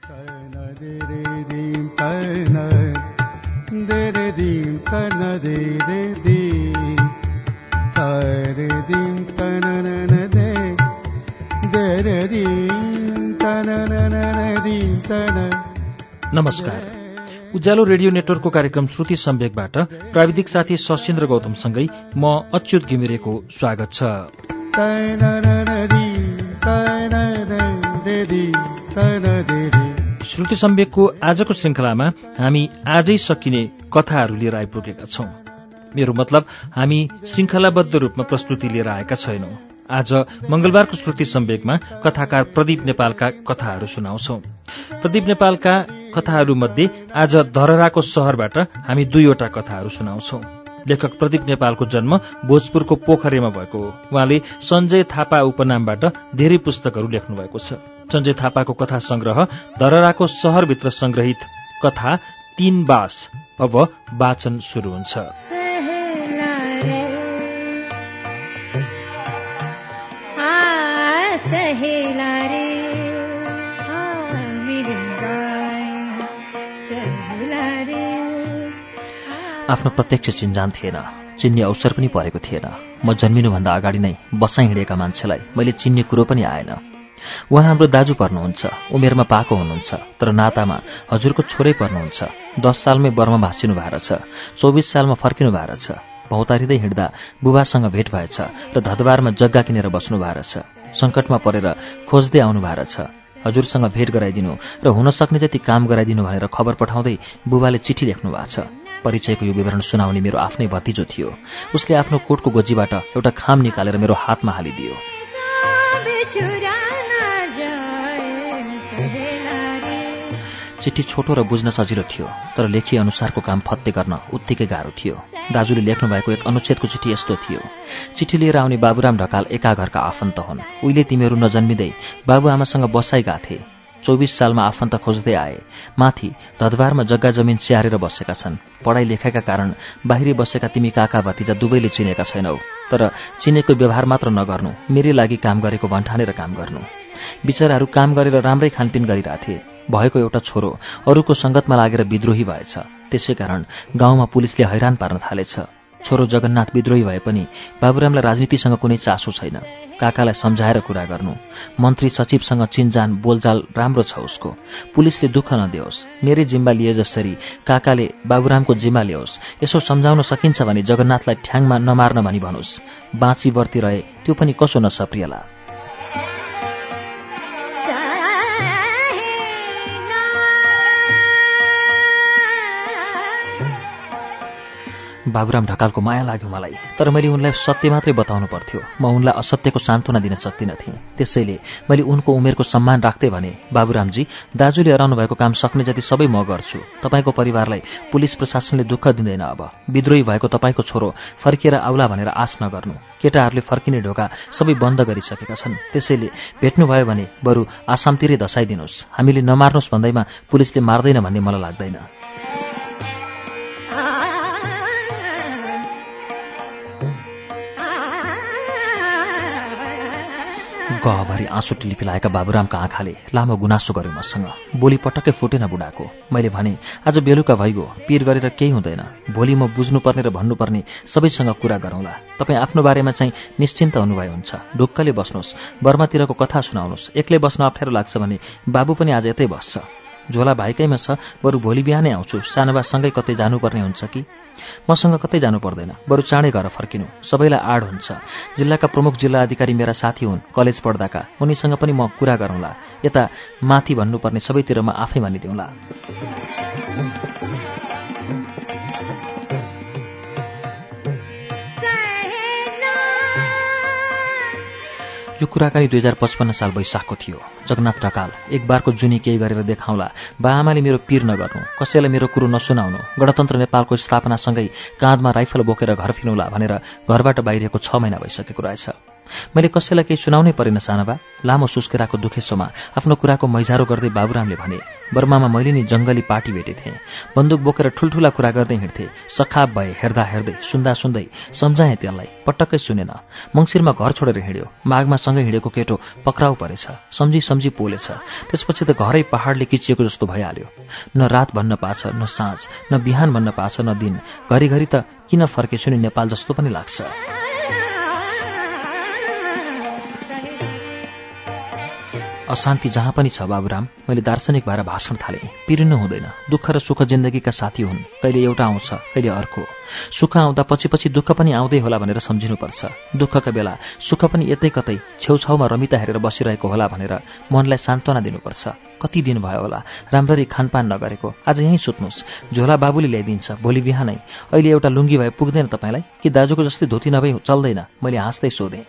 नमस्कार। उज्यालो रेडियो नेटवर्कको कार्यक्रम श्रुति सम्वेकबाट प्राविधिक साथी सशिन्द्र गौतमसँगै म अच्युत घिमिरेको स्वागत छ। श्रुति सम्वेकको आजको श्रृङ्खलामा हामी आजै सकिने कथाहरू लिएर आइपुगेका छौं। मेरो मतलब हामी श्रृङ्खलाबद्ध रूपमा प्रस्तुति लिएर आएका छैनौं। आज मंगलबारको श्रुति सम्वेकमा कथाकार प्रदीप नेपालका कथाहरू सुनाउँछौं। प्रदीप नेपालका कथाहरूमध्ये आज धरहराको शहरबाट हामी 2वटा कथाहरू सुनाउँछौं। लेखक प्रदीप नेपालको जन्म भोजपुरको पोखरेमा भएको हो। उहाँले सञ्जय थापा उपनामबाट धेरै पुस्तकहरू लेख्नु भएको छ। सञ्जय थापाको कथा संग्रह धरहराको शहरभित्र संग्रहित कथा 3 बास अब वाचन शुरू हुन्छ। आफ्नो प्रत्यक्ष चिन्जान थिएन, चिन्ने अवसर पनि परेको थिएन। म जन्मिनुभन्दा अगाडि नै बसाइ हिँडेका मान्छेलाई मैले चिन्ने कुरो पनि आएन। उहाँ हाम्रो दाजु पर्नुहुन्छ, उमेरमा पाको हुनुहुन्छ, तर नातामा हजुरको छोरै पर्नुहुन्छ। 10 सालमै बर्मा भाँसिनु भएको छ, 24 सालमा फर्किनु भएको छ। भौतारिँदै हिँड्दा बुबासँग भेट भएछ र धदबारमा जग्गा किनेर बस्नु भएको छ। सङ्कटमा परेर खोज्दै आउनु भएको छ। हजुरसँग भेट गराइदिनु र हुन सक्ने जति काम गराइदिनु भनेर खबर पठाउँदै बुबाले चिठी लेख्नु भएको छ। परिचयको यो विवरण सुनाउने मेरो आफ्नै भतिजो थियो। उसले आफ्नो कोटको गोजीबाट एउटा खाम निकालेर मेरो हातमा हालिदियो। चिठी छोटो र बुझ्न सजिलो थियो, तर लेखिए अनुसारको काम फत्ते गर्न उत्तिकै गाह्रो थियो। दाजुले लेख्नु भएको एक अनुच्छेदको चिठी यस्तो थियो: चिठी लिएर आउने बाबुराम ढकाल एका घरका आफन्त हुन्। उहिले तिमीहरू नजन्मिँदै बाबुआमासँग बसाइ गाथे। 24 सालमा आफन्त खोज्दै आए। माथि धदबारमा जग्गा जमिन स्याहारेर बसेका छन्। पढाइ लेखाइका कारण बाहिरी बसेका तिमी काका भतिजा दुवैले चिनेका छैनौ, तर चिनेको व्यवहार मात्र नगर्नु, मेरै लागि काम गरेको भन्ठानेर काम गर्नु। बिचराहरू काम गरेर राम्रै खानपिन गरिरहेथे। भएको एउटा छोरो अरूको सङ्गतमा लागेर विद्रोही भएछ। त्यसै कारण गाउँमा पुलिसले हैरान पार्न थालेछ। छोरो जगन्नाथ विद्रोही भए पनि बाबुरामलाई राजनीतिसँग कुनै चासो छैन। काकालाई सम्झाएर कुरा गर्नु, मन्त्री सचिवसँग चिनजान बोलचाल राम्रो छ उसको। पुलिसले दुःख नदियोस्, मेरै जिम्मा लिए जसरी काकाले बाबुरामको जिम्मा ल्याओस्। यसो सम्झाउन सकिन्छ भने जगन्नाथलाई ठ्याङमा नमार्न भनी भनोस्। बाँची वर्ती रहे त्यो पनि कसो नसप्रियला। बाबुराम ढकालको माया लाग्यो मलाई, तर मैले उनलाई सत्य मात्रै बताउनु पर्थ्यो। म उनलाई असत्यको सान्त्वना दिन सक्दिन थिएँ। त्यसैले मैले उनको उमेरको सम्मान राख्दै भने, बाबुरामजी, दाजुले हराउनु भएको काम सक्ने जति सबै म गर्छु। तपाईँको परिवारलाई पुलिस प्रशासनले दुःख दिँदैन। अब विद्रोही भएको तपाईँको छोरो फर्किएर आउला भनेर आश नगर्नु। केटाहरूले फर्किने ढोका सबै बन्द गरिसकेका छन्। त्यसैले भेट्नुभयो भने बरु आसामतिरै धसाइदिनुहोस्। हामीले नमार्नुहोस् भन्दैमा पुलिसले मार्दैन भन्ने मलाई लाग्दैन। गहभरि आँसु टिलिपिलाएका बाबुरामका आँखाले लामो गुनासो गर्यो मसँग। बोली पटक्कै फुटेन बुढाको। मैले भने, आज बेलुका भइगयो, पिर गरेर केही हुँदैन। भोलि म बुझ्नुपर्ने र भन्नुपर्ने सबैसँग कुरा गरौँला। तपाईँ आफ्नो बारेमा चाहिँ निश्चिन्त हुनुभए हुन्छ। ढुक्कले बस्नुहोस्, बर्मातिरको कथा सुनाउनुहोस्। एक्लै बस्न अप्ठ्यारो लाग्छ भने बाबु पनि आज यतै बस्छ। झोला भाइकैमा छ, बरु भोलि बिहानै आउँछु। सानोबासँगै कतै जानुपर्ने हुन्छ कि? मसँग कतै जानु पर्दैन, बरु चाँडै घर फर्किनु। सबैलाई आड हुन्छ। जिल्लाका प्रमुख जिल्ला अधिकारी मेरा साथी हुन्, कलेज पढ्दाका। उनीसँग पनि म कुरा गरौँला। यता माथि भन्नुपर्ने सबैतिर म आफै भनिदिउँला। यो कुराकानी 2055 साल वैशाखको थियो। जगन्नाथ ढकाल एक बारको जुनी केही गरेर देखाउँला, बाआमाले मेरो पीर नगर्नु, कसैलाई मेरो कुरो नसुनाउनु, गणतन्त्र नेपालको स्थापनासँगै काँधमा राइफल बोकेर घर फिर्नुला भनेर घरबाट बाहिरिएको 6 महिना भइसकेको रहेछ। मैले कसैलाई केही सुनाउनै परेन सानाबा। लामो सुस्केराको दुखेसोमा आफ्नो कुराको मैजारो गर्दै बाबुरामले भने, बर्मामा मैले नि जङ्गली पार्टी भेटेथेँ। बन्दुक बोकेर ठुल्ठुला कुरा गर्दै हिँड्थे। सखाप भए, हेर्दा हेर्दै, सुन्दा सुन्दै सम्झाएँ त्यसलाई, पटक्कै सुनेन। मङ्सिरमा घर छोडेर हिँड्यो। माघमा सँगै हिँडेको केटो पक्राउ परेछ। सम्झी सम्झी पोलेछ। त्यसपछि त घरै पहाडले किचिएको जस्तो भइहाल्यो। न रात भन्न पाछ, न साँझ, न बिहान भन्न पाछ, न दिन। घरिघरि त किन फर्केछु नि नेपाल जस्तो पनि लाग्छ। अशान्ति जहाँ पनि छ बाबुराम, मैले दार्शनिक भएर भाषण थालेँ। पिरिनु हुँदैन। दुःख र सुख जिन्दगीका साथी हुन्। कहिले एउटा आउँछ, कहिले अर्को। सुख आउँदा पछि पछि दुःख पनि आउँदै होला भनेर सम्झिनुपर्छ। दुःखका बेला सुख पनि यतै कतै छेउछाउमा रमिता हेरेर बसिरहेको होला भनेर मनलाई सान्त्वना दिनुपर्छ। कति दिन भयो होला राम्ररी खानपान नगरेको। आज यहीँ सुत्नुहोस्, झोला बाबुले ल्याइदिन्छ भोलि बिहानै। अहिले एउटा लुङ्गी भए पुग्दैन तपाईँलाई कि दाजुको जस्तै धोती नभई चल्दैन? मैले हाँस्दै सोधेँ।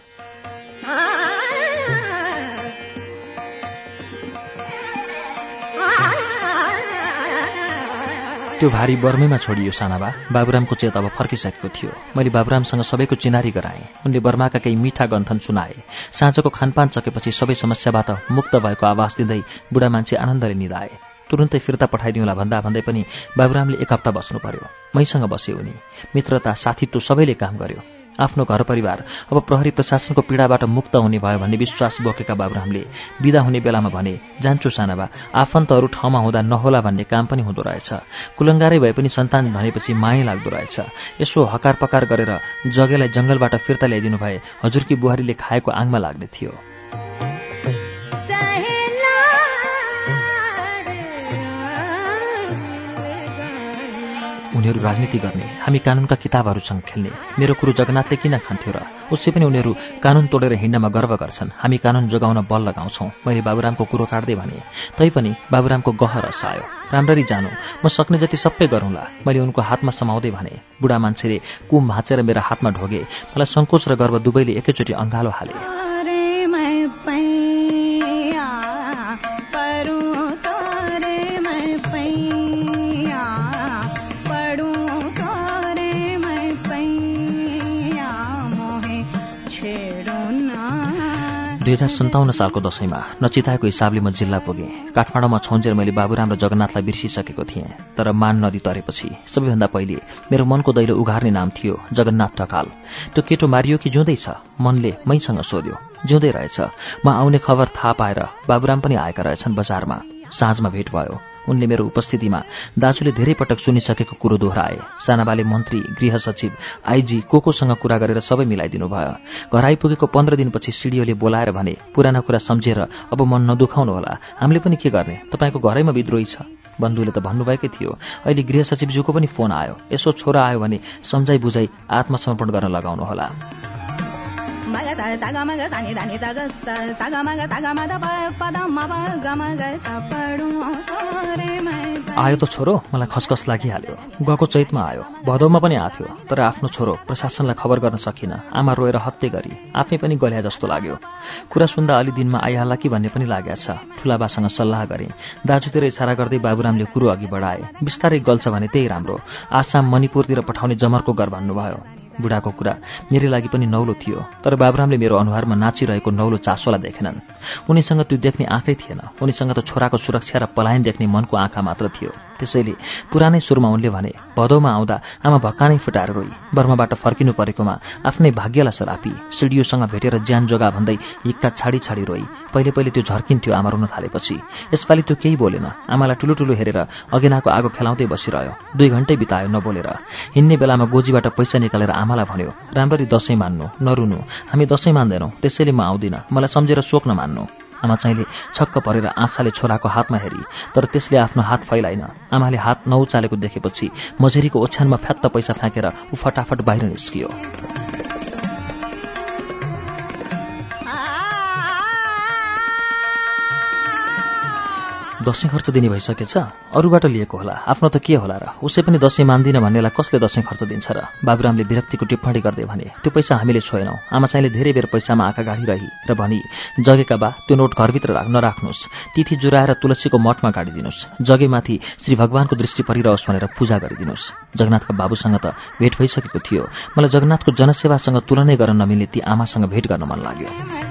त्यो भारी बर्मेमा छोडियो सानाबा। बाबुरामको चेत अब फर्किसकेको थियो। मैले बाबुरामसँग सबैको चिनारी गराएँ। उनले बर्माका केही मिठा गन्थन सुनाए। साँझको खानपान सकेपछि सबै समस्याबाट मुक्त भएको आवाज दिँदै बुढा मान्छे आनन्दले निधाए। तुरुन्तै फिर्ता पठाइदिउँला भन्दा भन्दै पनि बाबुरामले 1 हप्ता बस्नु पर्यो। मैसँग बसे उनी। मित्रता, साथीत्व सबैले काम गर्यो। आफ्नो घर परिवार अब प्रहरी प्रशासनको पीडाबाट मुक्त हुने भयो भन्ने विश्वास बोकेका बाबुरामले बिदा हुने बेलामा भने, जान्छु सानाबा, आफन्तहरू ठाउँमा हुँदा नहोला भन्ने काम पनि हुँदो रहेछ। कुलङ्गारै भए पनि सन्तान भनेपछि माया लाग्दो रहेछ। यसो हकार पकार गरेर जगेलाई जङ्गलबाट फिर्ता ल्याइदिनु भए हजुरकी बुहारीले खाएको आङमा लाग्ने थियो। उनीहरू राजनीति गर्ने, हामी कानुनका किताबहरूसँग खेल्ने। मेरो कुरो जगन्नाथले किन खान्थ्यो र? उसै पनि उनीहरू कानुन तोडेर हिँड्नमा गर्व गर्छन्। हामी कानुन जोगाउन बल लगाउँछौँ। मैले बाबुरामको कुरो काट्दै भने। तैपनि बाबुरामको गहर रसायो। राम्ररी जानु, म सक्ने जति सबै गरौँला। मैले उनको हातमा समाउँदै भने। बुढा मान्छेले कुम भाँचेर मेरो हातमा ढोगे। मलाई सङ्कोच र गर्व दुवैले एकैचोटि अँगालो हाले। दुई 2057 सालको दशैंमा नचिताएको हिसाबले म जिल्ला पुगेँ। काठमाडौँमा छौन्जेर मैले बाबुराम र जगन्नाथलाई बिर्सिसकेको थिएँ। तर मान नदी तरेपछि सबैभन्दा पहिले मेरो मनको दैलो उघार्ने नाम थियो जगन्नाथ ढकाल। त्यो केटो मारियो कि जिउँदै छ? मनले मैसँग सोध्यो। जिउँदै रहेछ। म आउने खबर थाहा पाएर बाबुराम पनि आएका रहेछन् बजारमा। साँझमा भेट भयो। उनले मेरो उपस्थितिमा दाजुले धेरै पटक सुनिसकेको कुरो दोहोऱ्याए। सानाबाले मन्त्री, गृह सचिव, आइजी कोसँग कुरा गरेर सबै मिलाइदिनु भयो। घर आइपुगेको 15 दिनपछि सिडिओले बोलाएर भने, पुराना कुरा सम्झेर अब मन नदुखाउनु होला। हामीले पनि के गर्ने? तपाईँको घरैमा विद्रोही छ। बन्धुले त भन्नुभएकै थियो। अहिले गृह सचिवज्यूको पनि फोन आयो। यसो छोरा आयो भने सम्झाइ बुझाइ आत्मसमर्पण गर्न लगाउनु होला। आयो त छोरो, मलाई खसखस लागिहाल्यो। गएको चैतमा आयो, भदौमा पनि आथ्यो। तर आफ्नो छोरो प्रशासनलाई खबर गर्न सकिन। आमा रोएर हत्ते गरी, आफै पनि गल्या जस्तो लाग्यो। कुरा सुन्दा अलि दिनमा आइहाल्ला कि भन्ने पनि लागेको छ। ठुलाबासँग सल्लाह गरेँ। दाजुतिर इसारा गर्दै बाबुरामले कुरो अघि बढाए। बिस्तारै गल्छ भने त्यही राम्रो। आसाम, मणिपुरतिर पठाउने जमरको गर भन्नुभयो। बुढाको कुरा मेरै लागि पनि नौलो थियो। तर बाबुरामले मेरो अनुहारमा नाचिरहेको नौलो चासोलाई देखेनन्। उनीसँग त्यो देख्ने आँखै थिएन। उनीसँग त छोराको सुरक्षा र पलायन देख्ने मनको आँखा मात्र थियो। त्यसैले पुरानै सुरुमा उनले भने, भदौमा आउँदा आमा भक्कानै फुटाएर रोई। बर्माबाट फर्किनु परेकोमा आफ्नै भाग्यलाई सरापी। सिडिओसँग भेटेर ज्यान जोगा भन्दै हिक्का छाडी छाडी रोई। पहिले पहिले त्यो झर्किन्थ्यो आमा रुन थालेपछि। यसपालि त्यो केही बोलेन। आमालाई ठुलो ठुलो हेरेर अगेनाको आगो खेलाउँदै बसिरह्यो। 2 घण्टै बितायो नबोलेर। हिँड्ने बेलामा गोजीबाट पैसा निकालेर आमालाई भन्यो, राम्ररी दशैं मान्नु, नरुनु। हामी दशैं मान्दैनौँ, त्यसैले म आउँदिन। मलाई सम्झेर शोक नमान्नु। आमा चाहिँले छक्क परेर आँखाले छोराको हातमा हेरी। तर त्यसले आफ्नो हात फैलाइन। आमाले हात नउचालेको देखेपछि मझेरीको ओछ्यानमा फ्यात्त पैसा फ्याँकेर ऊ फटाफट बाहिर निस्कियो। दशैं खर्च दिने भइसकेछ? अरूबाट लिएको होला, आफ्नो त के होला र? उसै पनि दशैं मान्दिन भन्नेलाई कसले दशैं खर्च दिन्छ र? बाबुरामले विरक्तिको टिप्पणी गर्दै भने, त्यो पैसा हामीले छोएनौँ। आमा चाहिँले धेरै बेर पैसामा आँखा गाडिरही र भनी, जगेका बा त्यो नोट घरभित्र नराख्नुहोस्, तिथि जुराएर तुलसीको मठमा गाडिदिनुहोस्, जगेमाथि श्री भगवानको दृष्टि परिरहोस् भनेर पूजा गरिदिनुहोस्। जगन्नाथका बाबुसँग त भेट भइसकेको थियो। मलाई जगन्नाथको जनसेवासँग तुलनै गर्न नमिल्ने ती आमासँग भेट गर्न मन लाग्यो।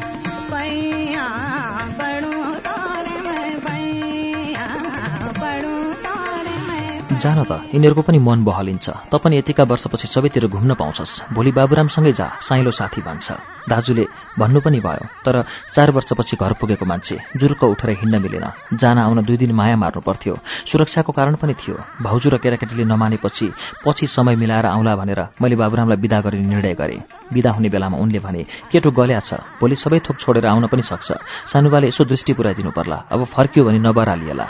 जान त, यिनीहरूको पनि मन बहलिन्छ। त पनि यतिका वर्षपछि सबैतिर घुम्न पाउँछस्, भोलि बाबुरामसँगै जा, साइलो साथी भन्छ। दाजुले भन्नु पनि भयो, तर 4 वर्षपछि घर पुगेको मान्छे जुरुक्क उठेर हिँड्न मिलेन। जान आउन 2 दिन माया मार्नु पर्थ्यो। सुरक्षाको कारण पनि थियो। भाउजू र केटाकेटीले नमानेपछि समय मिलाएर आउँला भनेर मैले बाबुरामलाई बिदा गर्ने निर्णय गरेँ। बिदा हुने बेलामा उनले भने, केटो गल्या छ, भोलि सबै थोक छोडेर आउन पनि सक्छ। सानुबाले यसो दृष्टि पुर्याइदिनु पर्ला, अब फर्क्यो भने नबरालिएला।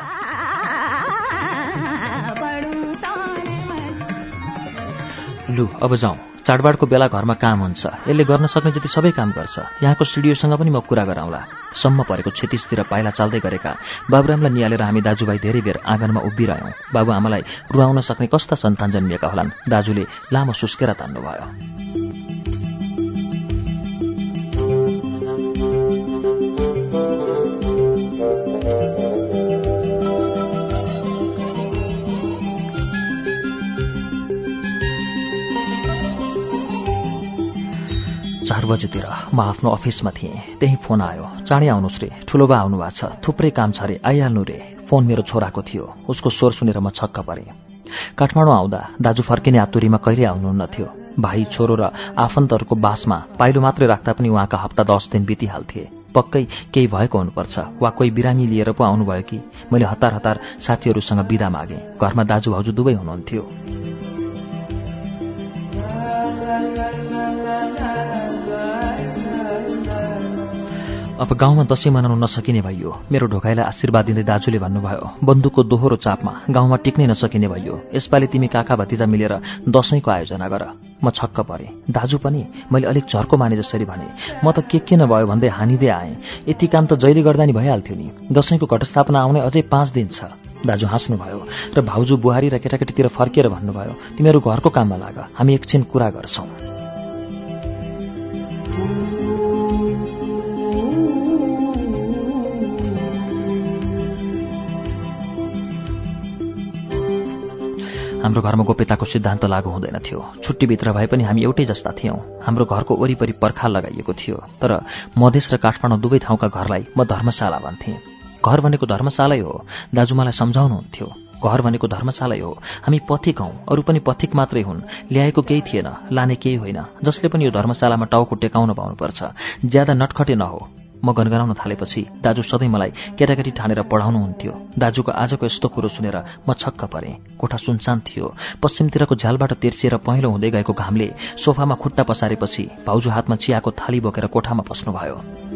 लु अब जाउँ, चाडबाडको बेला घरमा काम हुन्छ। यसले गर्न सक्ने जति सबै काम गर्छ। यहाँको सिडिओसँग पनि म कुरा गराउँला। सम्म परेको क्षतिसतिर पाइला चाल्दै गरेका बाबुरामलाई निहालेर हामी दाजुभाइ धेरै बेर आँगनमा उभिरह्यौँ। बाबुआमालाई रुवाउन सक्ने कस्ता सन्तान जन्मिएका होलान्। दाजुले लामो सुस्केरा तान्नुभयो। बजेतिर म आफ्नो अफिसमा थिएँ। त्यही फोन आयो, चाँडै आउनुहोस् रे, ठुलो बा आउनु भएको छ, थुप्रै काम छ रे, आइहाल्नु रे। फोन मेरो छोराको थियो। उसको स्वर सुनेर म छक्क परेँ। काठमाडौँ आउँदा दाजु फर्किने आतुरीमा कहिले आउनुहुन्न थियो। भाइ, छोरो र आफन्तहरूको बासमा पाइलो मात्रै राख्दा पनि उहाँका हप्ता 10 दिन बितिहाल्थे। पक्कै केही भएको हुनुपर्छ, वा कोही बिरामी लिएर पो आउनुभयो कि। मैले हतार हतार साथीहरूसँग बिदा मागेँ। घरमा दाजु भाउजू दुवै हुनुहुन्थ्यो। अब गाउँमा दशैं मनाउन नसकिने भइयो। मेरो ढोकाइलाई आशीर्वाद दिँदै दाजुले भन्नुभयो, बन्दुकको दोहोरो चापमा गाउँमा टिक्नै नसकिने भइयो। यसपालि तिमी काका भतिजा मिलेर दशैंको आयोजना गर। म छक्क परेँ। दाजु पनि? मैले अलिक झर्को माने जसरी भने। म त के नभयो भन्दै हानिँदै आएँ। यति काम त जहिले गर्दा नि भइहाल्थ्यो नि। दशैंको घटस्थापना आउने अझै 5 दिन छ। दाजु हाँस्नुभयो र भाउजू बुहारी र केटाकेटीतिर फर्किएर भन्नुभयो, तिमीहरू घरको काममा लाग, हामी एकछिन कुरा गर्छौं। हाम्रो घरमा गोप्यताको सिद्धान्त लागू हुँदैन थियो। छुट्टीभित्र भए पनि हामी एउटै जस्ता थियौँ। हाम्रो घरको वरिपरि पर्खाल लगाइएको थियो। तर मधेस र काठमाडौँ दुवै ठाउँका घरलाई म धर्मशाला भन्थेँ। घर भनेको धर्मशालै हो, दाजु मलाई सम्झाउनुहुन्थ्यो। घर भनेको धर्मशालै हो। हामी पथिक हौँ, अरू पनि पथिक मात्रै हुन्। ल्याएको केही थिएन, लाने केही होइन। जसले पनि यो धर्मशालामा टाउको टेकाउन पाउनुपर्छ, ज्यादा नटखटे नहो। म गनगनाउन थालेपछि दाजु सधैँ मलाई केटाकेटी ठानेर पढाउनुहुन्थ्यो। दाजुको आजको यस्तो कुरो सुनेर म छक्क परेँ। कोठा सुनसान थियो। पश्चिमतिरको झ्यालबाट तेर्सिएर पहेँलो हुँदै गएको घामले सोफामा खुट्टा पसारेपछि भाउजू हातमा चियाको थाली बोकेर कोठामा पस्नुभयो।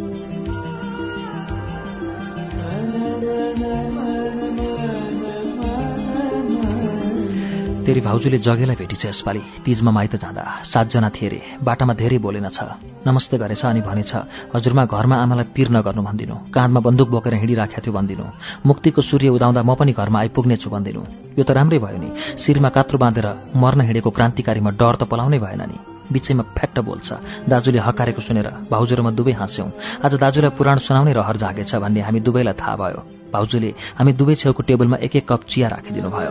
तेरी भाउजूले जगेलाई भेटिछ यसपालि। तीजमा माइत जाँदा 7 जना थिए रे। बाटामा धेरै बोलेनछ। नमस्ते गरेछ अनि भनेछ, हजुरमा घरमा आमालाई पिर नगर्नु भनिदिनु, काँधमा बन्दुक बोकेर हिँडिराखेको थियो भनिदिनु, मुक्तिको सूर्य उदाउँदा म पनि घरमा आइपुग्नेछु भनिदिनु। यो त राम्रै भयो नि। शिरमा कात्रो बाँधेर मर्न हिँडेको क्रान्तिकारीमा डर त पलाउनै भएन नि। बिचैमा फ्याट्ट बोल्छ। दाजुले हकारेको सुनेर भाउजू र म दुवै हाँस्यौँ। आज दाजुलाई पुराण सुनाउने रहर जागेछ भन्ने हामी दुवैलाई थाहा भयो। भाउजूले हामी दुवै छेउको टेबलमा एक कप चिया राखिदिनु भयो।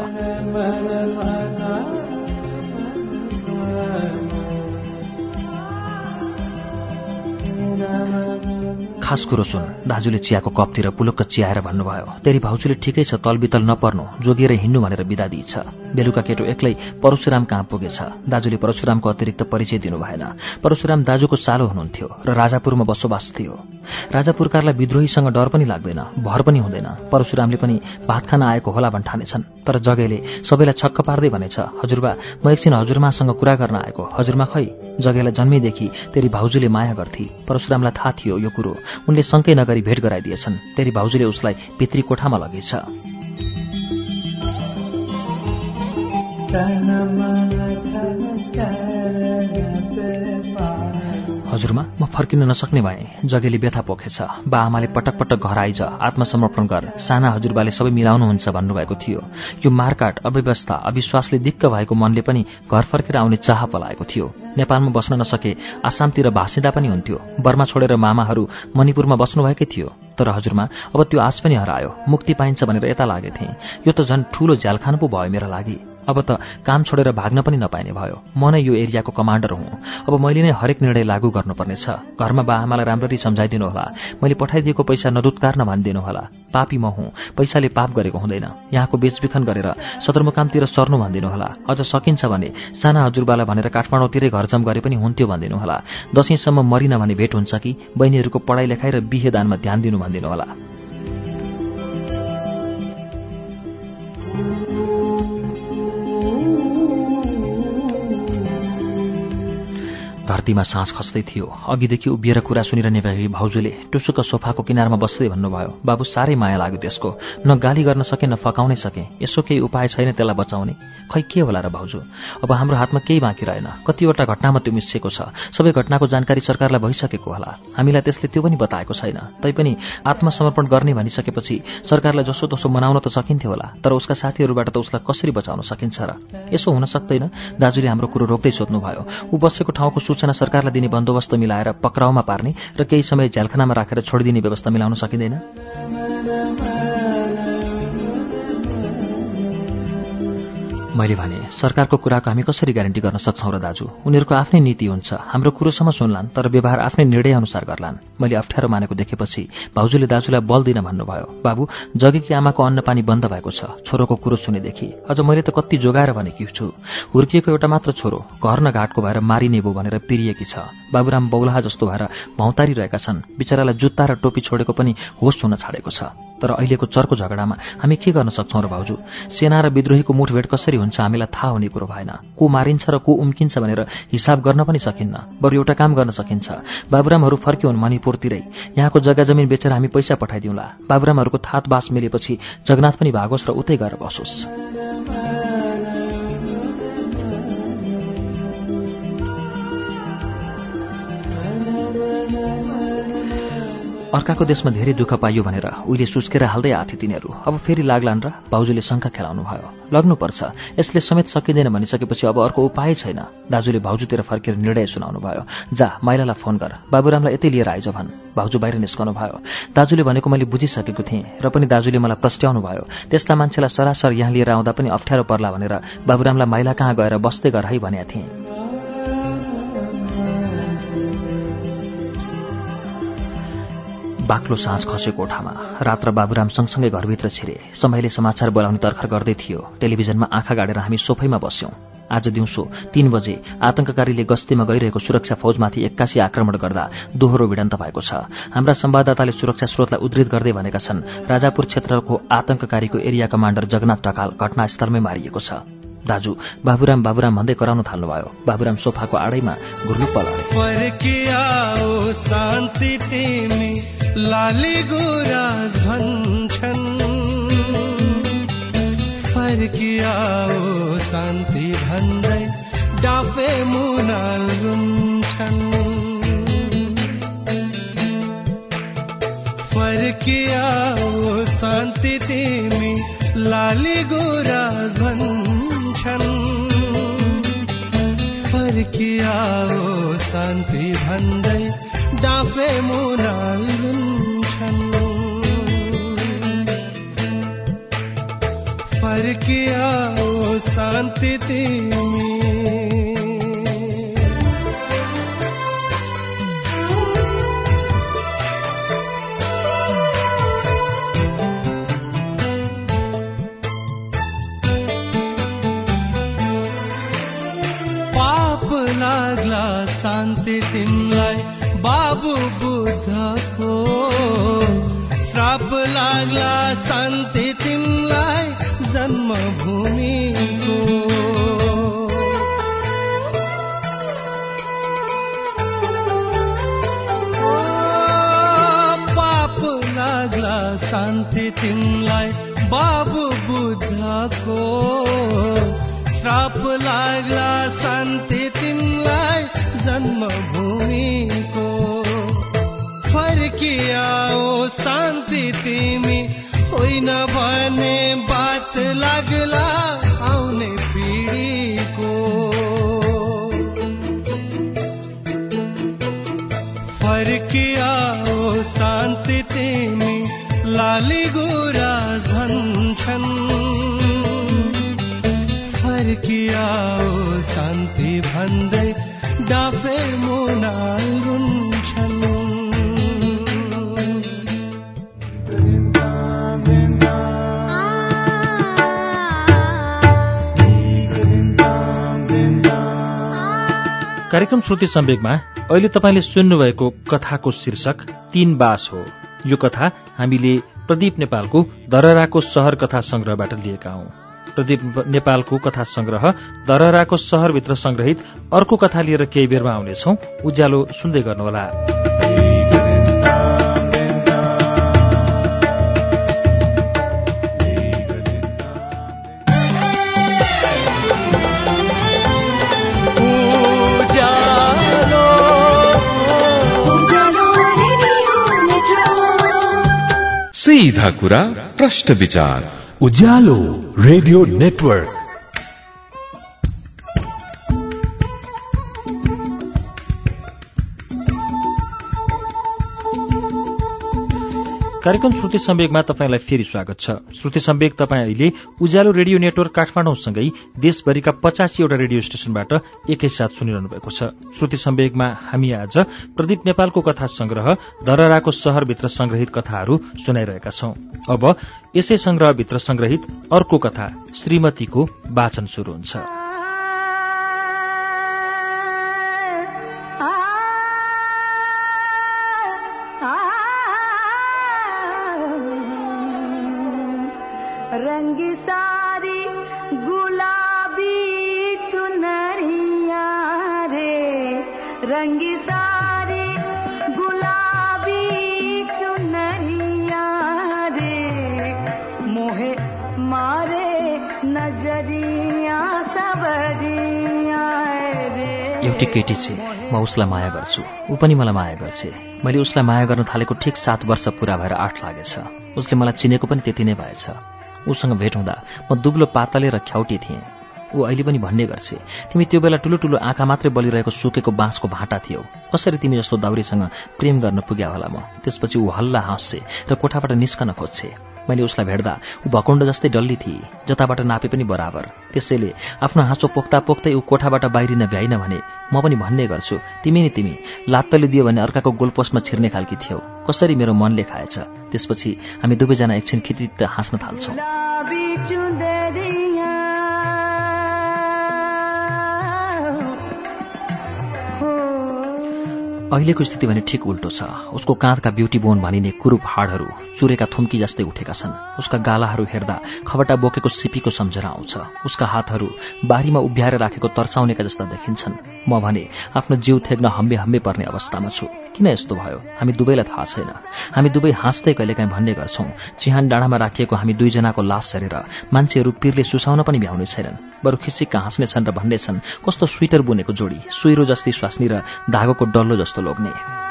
खास कुरो सुन, दाजुले चियाको कपतिर पुलुक्क चियाएर भन्नुभयो, तेरी भाउजूले ठिकै छ, तलबितल नपर्नु, जोगिएर हिँड्नु भनेर बिदा दिइछ। बेलुका केटो एक्लै परशुराम कहाँ पुगेछ। दाजुले परशुरामको अतिरिक्त परिचय दिनु भएन। परशुराम दाजुको सालो हुनुहुन्थ्यो र राजापुरमा बसोबास थियो। राजापुरकारलाई विद्रोहीसँग डर पनि लाग्दैन, भर पनि हुँदैन। परशुरामले पनि भात खान आएको होला भन्ठानेछन्। तर जगेले सबैलाई छक्क पार्दै भनेछ, हजुरबा म एकछिन हजुरमासँग कुरा गर्न आएको। हजुरमा खै? जगेलाई जन्मेदेखि तेरी भाउजूले माया गर्थे। परशुरामलाई थाहा थियो यो कुरो। उनले शङ्कै नगरी भेट गराइदिएछन्। तेरी भाउजूले उसलाई भित्री कोठामा लगेछ। हजुरमा म फर्किन नसक्ने भएँ। जगेले व्यथा पोखेछ। बा आमाले पटक पटक घर आइज, आत्मसमर्पण गर, साना हजुरबाले सबै मिलाउनुहुन्छ भन्नुभएको थियो। यो मारकाट, अव्यवस्था, अविश्वासले दिक्क भएको मनले पनि घर फर्केर आउने चाह पलाएको थियो। नेपालमा बस्न नसके आसामतिर भासिँदा पनि हुन्थ्यो। बर्मा छोडेर मामाहरू मणिपुरमा बस्नुभएकै थियो। तर हजुरमा अब त्यो आश पनि हरायो। मुक्ति पाइन्छ भनेर यता लागेथे। यो त झन् ठूलो झ्यालखान पो भयो मेरा लागि। अब त काम छोडेर भाग्न पनि नपाइने भयो। म नै यो एरियाको कमान्डर हुँ। अब मैले नै हरेक निर्णय लागू गर्नुपर्नेछ। घरमा बा आमालाई राम्ररी सम्झाइदिनु होला। मैले पठाइदिएको पैसा नदुत्कार्न भनिदिनु होला। पापी म हुँ, पैसाले पाप गरेको हुँदैन। यहाँको बेचबिखन गरेर सदरमुकामतिर सर्नु भनिदिनु होला। अझ सकिन्छ भने साना हजुरबालाई भनेर काठमाडौँतिरै घरजम गरे पनि हुन्थ्यो भनिदिनु होला। दशैँसम्म मरिन भने भेट हुन्छ कि बहिनीहरूको पढाइ लेखाइ र बिहे दानमा ध्यान दिनु भनिदिनु होला। धरतीमा सास खस्दै थियो। अघिदेखि उभिएर कुरा सुनिरहने भएकी भाउजूले टुसुक सोफाको किनारमा बस्दै भन्नुभयो, बाबु साह्रै माया लाग्यो त्यसको। न गाली गर्न सके न फकाउनै सके। यसो केही उपाय छैन त्यसलाई बचाउने? खै के होला र भाउजू? अब हाम्रो हातमा केही बाँकी रहेन। कतिवटा घटनामा त्यो मिसिएको छ। सबै घटनाको जानकारी सरकारलाई भइसकेको होला। हामीलाई त्यसले त्यो पनि बताएको छैन। तैपनि आत्मसमर्पण गर्ने भनिसकेपछि सरकारलाई जसोतसो मनाउन त सकिन्थ्यो होला। तर उसका साथीहरूबाट त उसलाई कसरी बचाउन सकिन्छ र? यसो हुन सक्दैन? दाजुले हाम्रो कुरो रोक्दै सोध्नुभयो। ऊ बसेको ठाउँको सूचना सरकारलाई दिने बन्दोबस्त मिलाएर पक्राउमा पार्ने र केही समय झ्यालखानामा राखेर छोडिदिने व्यवस्था मिलाउन सकिँदैन? मैले भने, सरकारको कुराको हामी कसरी ग्यारेन्टी गर्न सक्छौँ र दाजु? उनीहरूको आफ्नै नीति हुन्छ। हाम्रो कुरोसम्म सुन्लान्, तर व्यवहार आफ्नै निर्णय अनुसार गर्लान्। मैले अप्ठ्यारो मानेको देखेपछि भाउजूले दाजुलाई बल दिन भन्नुभयो, बाबु जगेकी आमाको अन्नपानी बन्द भएको छ। छोरोको कुरो सुनेदेखि अझ मैले त कति जोगाएर भनेकी छु। हुर्किएको एउटा मात्र छोरो घर न घाटको भएर मारिने भो भनेर पिरिएकी छ। बाबुराम बौलाहा जस्तो भएर भौतारिरहेका छन्। बिचरालाई जुत्ता र टोपी छोडेको पनि होस हुन छाडेको छ। तर अहिलेको चर्को झगडामा हामी के गर्न सक्छौँ र भाउजू? सेना र विद्रोहीको मुठभेड कसरी हुन्छ हामीलाई थाहा हुने कुरो भएन। को मारिन्छ र को उम्किन्छ भनेर हिसाब गर्न पनि सकिन्न। बरु एउटा काम गर्न सकिन्छ। बाबुरामहरू फर्क्यो हुन् मणिपुरतिरै। यहाँको जग्गा जमिन बेचेर हामी पैसा पठाइदिउँला। बाबुरामहरूको थात बास मिलेपछि जगन्नाथ पनि भागोस् र उतै गएर बसोस्। अर्काको देशमा धेरै दुःख पाइयो भनेर उहिले सुस्केर हाल्दै आथे तिनीहरू। अब फेरि लाग्लान् र? बाउजूले शङ्का खेलाउनु भयो। लग्नुपर्छ। यसले समेत सकिँदैन भनिसकेपछि अब अर्को उपाय छैन। दाजुले भाउजूतिर फर्केर निर्णय सुनाउनु भयो। जा माइलालाई फोन गर, बाबुरामलाई यतै लिएर आइज भन्। भाउजू बाहिर निस्कनु भयो। दाजुले भनेको मैले बुझिसकेको थिएँ र पनि दाजुले मलाई प्रस्ट्याउनु भयो। त्यस्ता मान्छेलाई सरासर यहाँ लिएर आउँदा पनि अप्ठ्यारो पर्ला भनेर बाबुरामलाई माइला कहाँ गएर बस्दै गर है भनेका थिएँ। बाक्लो साँझ खस्यो कोठामा। रात र बाबुराम सँगसँगै घरभित्र छिरे। समयले समाचार बोलाउने तर्खर गर्दै थियो। टेलिभिजनमा आँखा गाडेर हामी सोफैमा बस्यौं। आज दिउँसो 3 बजे आतंककारीले गस्तीमा गइरहेको सुरक्षा फौजमाथि 81 आक्रमण गर्दा दोहोरो भिडन्त भएको छ। हाम्रा संवाददाताले सुरक्षा स्रोतलाई उद्धृत गर्दै भनेका छन्, राजापुर क्षेत्रको आतंककारीको एरिया कमान्डर जगन्नाथ ढकाल घटनास्थलमै मारिएको छ। दाजु बाबुराम भन्दै कराउन थाल्नुभयो। बाबुराम सोफाको आडैमा घुर्लुप्प लडे। लाली गुराज भन्छन्, फर्किया ओ शान्ति भन्दै डाफे मुनाल रुन्छन्। फर्किया ओ शान्ति तिमी लाली गुराज भन्छन्, फर्किया ओ शान्ति भन्दै डाफे मुनाल रुन्छन्। फर्किया ओ शान्ति तिमी। पाप लाग्ला शान्ति तिमीलाई बाबु बुद्धको, श्राप लाग्ला शान्ति तिमीलाई जन्मभूमिको। पाप लाग्ला शान्ति तिमीलाई बाबु बुद्धको, श्राप लाग्ला शान्ति तिमीलाई जन्मभूमिको। किन भने बात लाग्ला आउने पिँढीको फर्किआओ शान्ति तिमी लाली गोरा भन्छन् फर्किआओ शान्ति भन्दै डाफे मुना रुन्छन् कार्यक्रम श्रुति सम्वेकमा अहिले तपाईले सुन्नुभएको कथाको शीर्षक 3 बास हो। यो कथा हामीले प्रदीप नेपालको दरहराको शहर कथा संग्रहबाट लिएका हौं। प्रदीप नेपालको कथा संग्रह दरहराको शहरभित्र संग्रहित अर्को कथा लिएर केही बेरमा आउनेछौं। उज्यालो सुन्दै गर्नुहोला। सीधा कुरा प्रश्न विचार उज्यालो रेडियो नेटवर्क। कार्यक्रम श्रुति सम्वेकमा तपाईलाई फेरि स्वागत छ। श्रुति सम्वेक तपाईँ अहिले उज्यालो रेडियो नेटवर्क काठमाडौँसँगै देशभरिका 85 वटा रेडियो स्टेशनबाट एकैसाथ सुनिरहनु भएको छ। श्रुति सम्वेकमा हामी आज प्रदीप नेपालको कथा संग्रह दरहराको शहरभित्र संग्रहित कथाहरू सुनाइरहेका छौं। अब यसै संग्रहभित्र संग्रहित अर्को कथा श्रीमतीको वाचन शुरू हुन्छ। रंगी सारी गुलाबी चुनरिया रे, रंगी सारी गुलाबी चुनरिया रे, मोहे मारे नजरिया सबरिया रे। एउटी केटी छे, म उसलाई माया गर्छु, ऊ पनि मलाई माया गर्छे। मैले उसलाई माया गर्न थालेको ठिक 7 वर्ष पूरा भएर 8 लागेछ। उसले मलाई चिनेको पनि त्यति नै भएछ। उसँग भेट हुँदा म दुब्लो पातले र ख्याउटी थिएँ। ऊ अहिले पनि भन्ने गर्छे, तिमी त्यो बेला ठुलो ठुलो आँखा मात्रै बलिरहेको सुकेको बाँसको भाटा थियौ, कसरी तिमी जस्तो दाउरीसँग प्रेम गर्न पुग्या होला म। त्यसपछि ऊ हल्ला हाँस्छे र कोठाबाट निस्कन खोज्छे। मैले उसलाई भेट्दा ऊ भकुण्ड जस्तै डल्ली थिए, जताबाट नापे पनि बराबर। त्यसैले आफ्नो हाँसो पोख्दा पोख्दै ऊ कोठाबाट बाहिरिन भ्याइन भने म पनि भन्ने गर्छु, तिमी लात्तले दियो भने अर्काको गोलपोस्टमा छिर्ने खालकी थियौ। कसरी मेरो मनले खाएछ। त्यसपछि हामी दुवैजना एकछिन खितित हाँस्न थाल्छौं। अहिलेको स्थिति भने ठिक उल्टो छ। उसको काँधका ब्युटी बोन भनिने कुरूप हाडहरू चुरेका थुम्की जस्तै उठेका छन्। उसका गालाहरू हेर्दा खबटा बोकेको सिपीको सम्झना आउँछ। उसका हातहरू बारीमा उभ्याएर राखेको तर्साउनेका जस्ता देखिन्छन्। म भने आफ्नो जिउ थेग्न हम्बे हम्बे पर्ने अवस्थामा छु। किन यस्तो भयो हामी दुवैलाई थाहा छैन। हामी दुवै हाँस्दै कहिलेकाहीँ भन्ने गर्छौं, चिहान डाँडामा राखिएको हामी दुईजनाको लास हेरेर मान्छेहरू पिरले सुसाउन पनि भ्याउने छैनन्, बरु खिसिक्का हाँस्ने छन् र भन्ने छन्, कस्तो स्वेटर बुनेको जोडी, सुइरो जस्तै स्वास्नी र धागोको डल्लो जस्तो लोग्ने।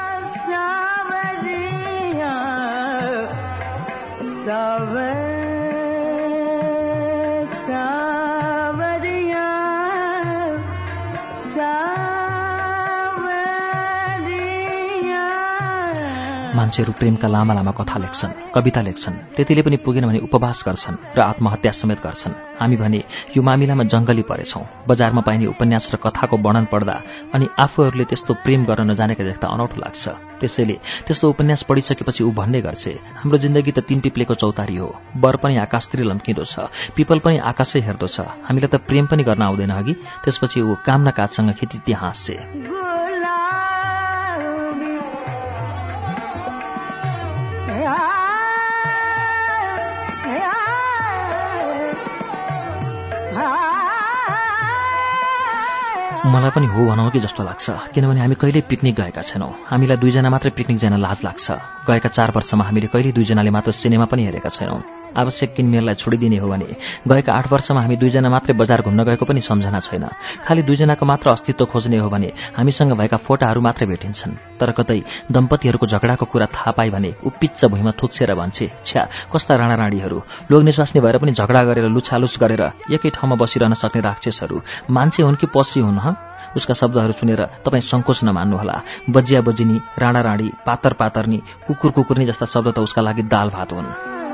मान्छेहरू प्रेमका लामा लामा कथा लेख्छन्, कविता लेख्छन्, त्यतिले पनि पुगेन भने उपवास गर्छन् र आत्महत्या समेत गर्छन्। हामी भने यो मामिलामा जंगली परेछौं। बजारमा पाइने उपन्यास र कथाको वर्णन पढ्दा अनि आफूहरूले त्यस्तो प्रेम गर्न नजानेका देख्दा अनौठो लाग्छ। त्यसैले त्यस्तो उपन्यास पढिसकेपछि ऊ भन्ने गर्छे, हाम्रो जिन्दगी त 3 पिप्लेको चौतारी हो। बर पनि आकाशतिर लम्किँदो छ, पिपल पनि आकाशै हेर्दो छ, हामीलाई त प्रेम पनि गर्न आउँदैन अघि। त्यसपछि ऊ कामना काजसँग खितिती हाँस्छे। मलाई पनि हो भनौँ कि जस्तो लाग्छ, किनभने हामी कहिल्यै पिकनिक गएका छैनौँ। हामीलाई दुईजना मात्रै पिकनिक जान लाज लाग्छ। गएका 4 वर्षमा हामीले कहिल्यै दुईजनाले मात्र सिनेमा पनि हेरेका छैनौँ। आवश्यक किनमेललाई छोडिदिने हो भने गएका 8 वर्षमा हामी दुईजना मात्रै बजार घुम्न गएको पनि सम्झना छैन। खालि दुईजनाको मात्र अस्तित्व खोज्ने हो भने हामीसँग भएका फोटाहरू मात्रै भेटिन्छन्। तर कतै दम्पतिहरूको झगडाको कुरा थाहा पाए भने उपिच्च भुइँमा थुक्सेर भन्छे, छ्या कस्ता राणाराणीहरू, लोग्ने स्वास्नी भएर पनि झगडा गरेर लुछालुछ गरेर एकै ठाउँमा बसिरहन सक्ने राक्षसहरू, मान्छे हुन् कि पशु हुन् ह? उसका शब्दहरू सुनेर तपाईँ सङ्कोच नमान्नुहोला। बजिया बजिनी, राणाराणी, पातर पातर्नी, कुकुर कुकुर्नी जस्ता शब्द त उसका लागि दाल भात हुन्।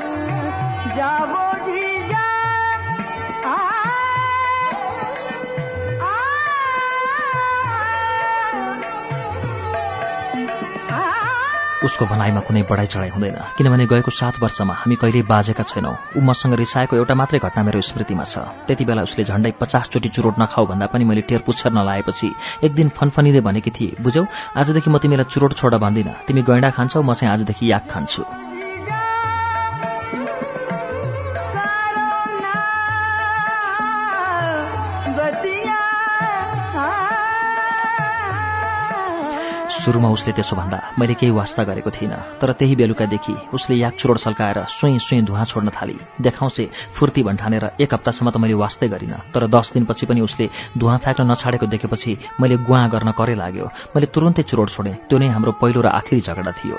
उसको भनाइमा कुनै बढाइ चढाइ हुँदैन, किनभने गएको 7 वर्षमा हामी कहिल्यै बाजेका छैनौँ। ऊ मसँग रिसाएको एउटा मात्रै घटना मेरो स्मृतिमा छ। त्यति बेला उसले झण्डै 50 चोटि चुरोट नखाऊ भन्दा पनि मैले टेर पुच्छर नलाएपछि एक दिन फनफनिँदै भनेकी थिए, बुझ्यौ आजदेखि म तिमीलाई चुरोट छोड भन्दिनँ, तिमी गैँडा खान्छौ, म चाहिँ आजदेखि याक खान्छु। सुरुमा उसले त्यसो भन्दा मैले केही वास्ता गरेको थिइनँ, तर त्यही बेलुकादेखि उसले याक चुरोट सल्काएर सुई सुई धुवाँ छोड्न थाली। देखाउँछे फुर्ती भन्ठानेर 1 हप्तासम्म त मैले वास्तै गरिनँ, तर 10 दिनपछि पनि उसले धुवाँ फ्याँक्न नछाडेको देखेपछि मैले गुहाँ गर्न करे लाग्यो। मैले तुरुन्तै चुरोट छोडेँ। त्यो नै हाम्रो पहिलो र आखिरी झगडा थियो।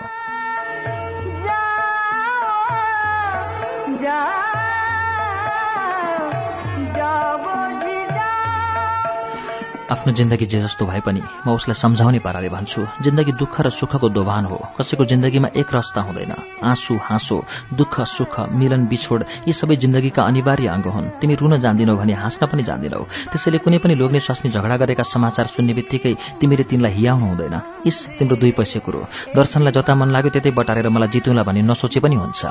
आफ्नो जिन्दगी जे जस्तो भए पनि म उसलाई सम्झाउने पाराले भन्छु, जिन्दगी दुःख र सुखको दोभान हो। कसैको जिन्दगीमा एक रस्ता हुँदैन। आँसु, हाँसो, दुःख, सुख, मिलन, बिछोड यी सबै जिन्दगीका अनिवार्य अङ्ग हुन्। तिमी रुन जान्दिनौ भने हाँस्न पनि जान्दिनौ। त्यसैले कुनै पनि लोग्ने स्वास्नी झगडा गरेका समाचार सुन्ने बित्तिकै तिमीले तिनलाई हियाउनु हुँदैन। इस तिम्रो 2 पैसे कुरो, दर्शनलाई जता मन लाग्यो त्यतै बटारेर मलाई जितुला भन्ने नसोचे पनि हुन्छ।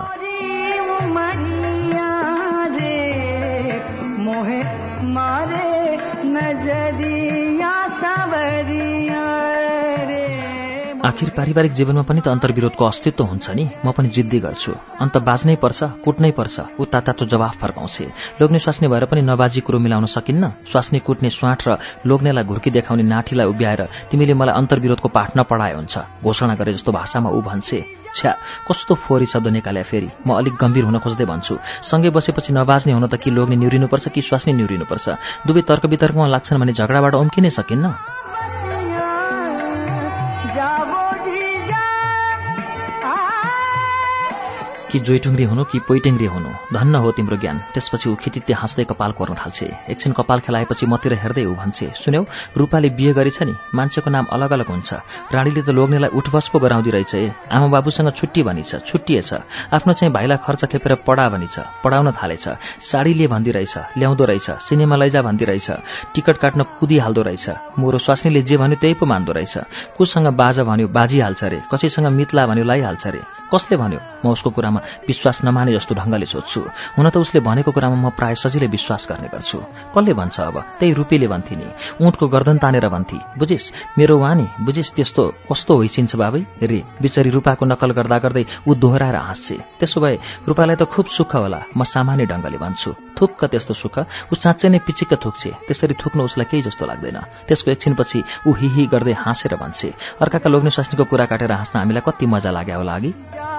आखिर पारिवारिक जीवनमा पनि त अन्तर्विरोधको अस्तित्व हुन्छ नि। म पनि जिद्दी गर्छु, अन्त बाज्नै पर्छ, कुट्नै पर्छ। ऊ तातो जवाफ फर्काउँछे, लोग्ने स्वास्नी भएर पनि नबाजी कुरो मिलाउन सकिन्न। स्वास्नी कुट्ने स्वाँठ र लोग्नेलाई घुर्की देखाउने नाठीलाई उभ्याएर तिमीले मलाई अन्तर्विरोधको पाठ नपढाए हुन्छ, घोषणा गरे जस्तो भाषामा ऊ भन्छे। छ्या कस्तो फोहोरी शब्द निकाले फेरि। म अलिक गम्भीर हुन खोज्दै भन्छु, सँगै बसेपछि नबाज्ने हुन त कि लोग्ने निहुरिनुपर्छ कि स्वास्नी निहुरिनुपर्छ। दुवै तर्क वितर्कमा लाग्छन् भने झगडाबाट उम्किनै सकिन्न। कि जोइटुङ्ग्री हुनु कि पोइटेङ्ग्री हुनु, धन्न हो तिम्रो ज्ञान। त्यसपछि ऊ खितित्ते हाँस्दै कपाल कोर्न थाल्छे। एकछिन कपाल खेलाएपछि मतिर हेर्दै ऊ भन्छे, सुन्यौ रूपाले बिहे गरेछ नि, मान्छेको नाम अलग अलग हुन्छ। रानीले त लोग्नेलाई उठबस पो गराउँदी रहेछ। आमा बाबुसँग छुट्टी भनिछ, छुट्टिएछ। आफ्नो चाहिँ भाइलाई खर्च खेपेर पढा भनिछ, पढाउन थालेछ। साडी लिए भन्दी रहेछ, ल्याउँदो रहेछ। सिनेमा लैजा भन्दी रहेछ, टिकट काट्न कुदिहाल्दो रहेछ। मोरो स्वास्नीले जे भन्यो त्यही पो मान्दो रहेछ। कुसँग बाजा भन्यो बाजिहाल्छ रे, कसैसँग मितला भन्यो लाइहाल्छ रे। कसले भन्यो? म उसको कुरामा विश्वास नमाने जस्तो ढङ्गले सोध्छु। हुन त उसले भनेको कुरामा म प्राय सजिलै विश्वास गर्ने गर्छु। कसले भन्छ अब? त्यही रुपीले भन्थे नि, ऊँटको गर्दन तानेर भन्थे, बुझिस् मेरो वानी, बुझिस् त्यस्तो कस्तो होइसिन्छ बाबै रे। बिचरी रूपाको नकल गर्दा गर्दै ऊ दोहोऱ्याएर हाँस्छे। त्यसो भए रूपालाई त खुब सुख होला, म सामान्य ढङ्गले भन्छु। थुक्क त्यस्तो सुख? ऊ साँच्चै नै पिचिक्क थुक्छे। त्यसरी थुक्नु उसलाई केही जस्तो लाग्दैन। त्यसको एकछिनपछि ऊ हिही गर्दै हाँसेर भन्छे, अर्काका लोग्ने स्वास्नीको कुरा काटेर हाँस्न हामीलाई कति मजा लाग्यो होला अघि।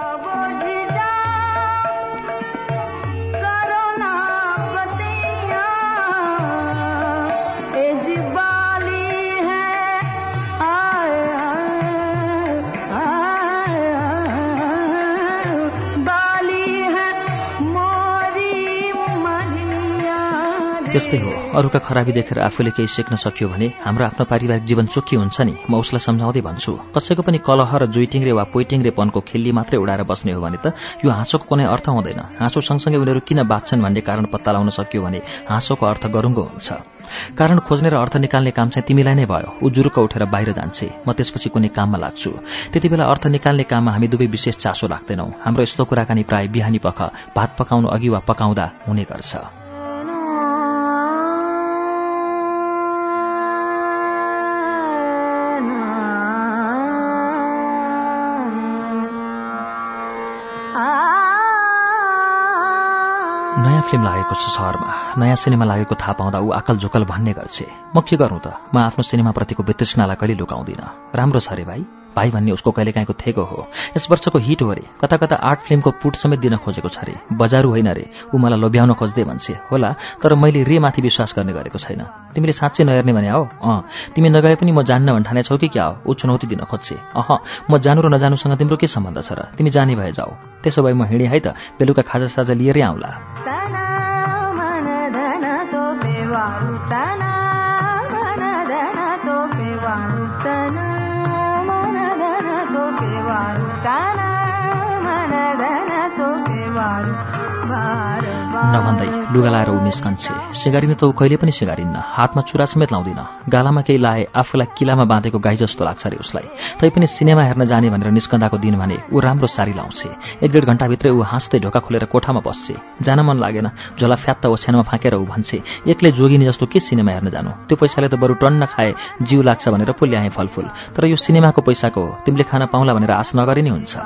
त्यस्तै हो, अरूका खराबी देखेर आफूले केही सिक्न सक्यो भने हाम्रो आफ्नो पारिवारिक जीवन सुखी हुन्छ नि। म उसलाई सम्झाउँदै भन्छु, कसैको पनि कलह र जोइटिङ्ग्रे वा पोइटिङ्ग्रेपनको खिल्ली मात्रै उडाएर बस्ने हो भने त यो हाँसोको कुनै अर्थ हुँदैन। हाँसो सँगसँगै उनीहरू किन बाँच्छन् भन्ने कारण पत्ता लगाउन सक्यो भने हाँसोको अर्थ गरुङ्गो हुन्छ। कारण खोज्ने र अर्थ निकाल्ने काम चाहिँ तिमीलाई नै भयो। ऊ जुरुक्क उठेर बाहिर जान्छे, म त्यसपछि कुनै काममा लाग्छु। त्यति बेला अर्थ निकाल्ने काममा हामी दुवै विशेष चासो राख्दैनौँ। हाम्रो यस्तो कुराकानी प्राय बिहानी पख भात पकाउनु अघि वा पकाउँदा हुने गर्छ। नयाँ फिल्म लागेको छ सहरमा, नयाँ सिनेमा लागेको थाहा पाउँदा ऊ आकल झुकल भन्ने गर्छे। म के गर्नु त? म आफ्नो सिनेमाप्रतिको वितृष्णालाई कहिले लुकाउँदिनँ। राम्रो छ रे भाइ, भाइ भन्ने उसको कहिलेकाहीँको थेगो हो। यस वर्षको हिट हो रे, कता कता आर्ट फिल्मको पुट समेत दिन खोजेको छ रे। बजारु होइन रे, ऊ मलाई लोभ्याउन खोज्दै भन्छे होला, तर मैले रे माथि विश्वास गर्ने गरेको छैन। तिमीले साँच्चै नहेर्ने भने हो? तिमी नगए पनि म जान्न भन्ठाने छौ कि क्या हो? ऊ चुनौती दिन खोज्छे। म जानु र नजानुसँग तिम्रो के सम्बन्ध छ र? तिमी जाने भए जाऊ। त्यसो भए म हिँडेँ है त, बेलुका खाजासाजा लिएरै आउँला। नभन्दै लुगा लाएर ऊ निस्कन्छे। सिगारिन त ऊ कहिले पनि सिगारिन्न, हातमा चुरा समेत लाउँदिन। गालामा केही लाए आफूलाई किलामा बाँधेको गाई जस्तो लाग्छ रे उसलाई। तैपनि सिनेमा हेर्न जाने भनेर निस्कँदाको दिन भने ऊ राम्रो सारी लाउँछे। 1-1.5 घण्टाभित्रै ऊ हाँस्दै ढोका खोलेर कोठामा बस्छे। जान मन लागेन, झोला फ्यात्त ओछ्यानमा फाँकेर ऊ भन्छे, एक्लै जोगिनी जस्तो के सिनेमा हेर्न जानु? त्यो पैसाले त बरु टन्न खाए जिउ लाग्छ भनेर पो ल्याएँ फलफुल। तर यो सिनेमाको पैसाको हो, तिमीले खान पाउला भनेर आश नगरे नि हुन्छ।